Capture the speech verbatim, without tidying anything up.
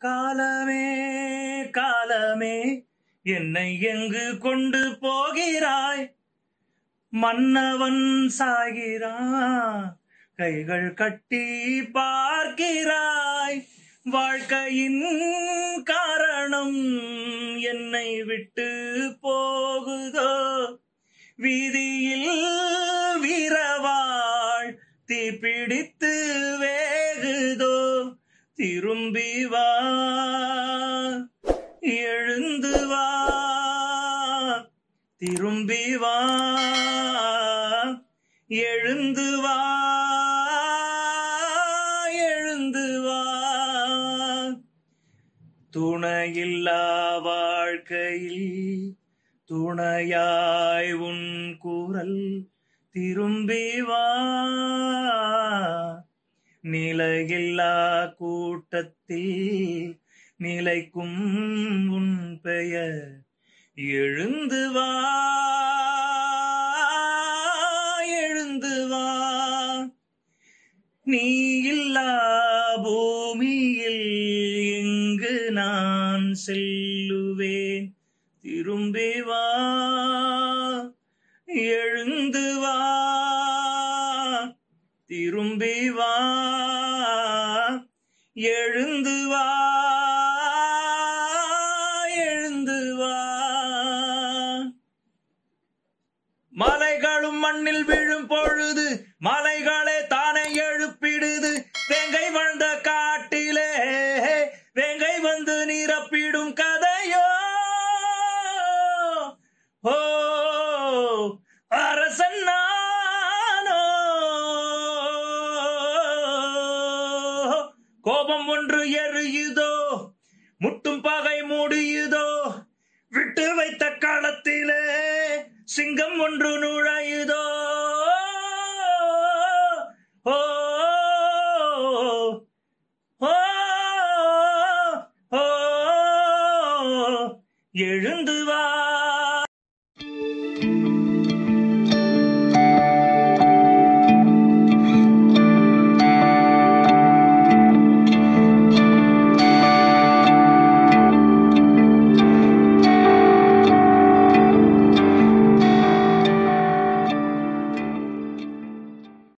காலமே காலமே என்னை எங்கு கொண்டு போகிறாய்? மன்னவன் சாகிறான், கைகள் கட்டி பார்க்கிறாய். வாழ்க்கையின் காரணம் என்னை விட்டு போகுதோ? வீதியில் வீரவாள் தீப்பிடித்து வேகுதோ? திரும்பி வா, எழுந்து வா, திரும்பி வா, எழுந்து வா, எழுந்து வா. துணையில்லா வாழ்க்கையில் துணையாய் உன் குரல் திரும்பி வா. நிலையில்லா கூட்டத்தில் நிலைக்கும் உன் பெயர் எழுந்து வா, எழுந்து வா. நீ இல்லா பூமியில் எங்கு நான் செல்லுவேன்? திரும்பி வா, எழுந்து வா, திரும்பி வா, எழுந்து வா, எழுந்து வா. மலைகளும் மண்ணில் விழும் பொழுது மலைகளே தானே எழுப்பிடுது. வேங்கை வந்த காட்டிலே வேங்கை வந்து நிரப்பிடும் கதையோ? ஓ அரசன் நானோ? கோபம் ஒன்று எரியுதோ, முட்டும் பகை மூடியுதோ? விட்டு வைத்த களத்திலே சிங்கம் ஒன்று நுழையுதோ? ஓ ஓ எழுந்து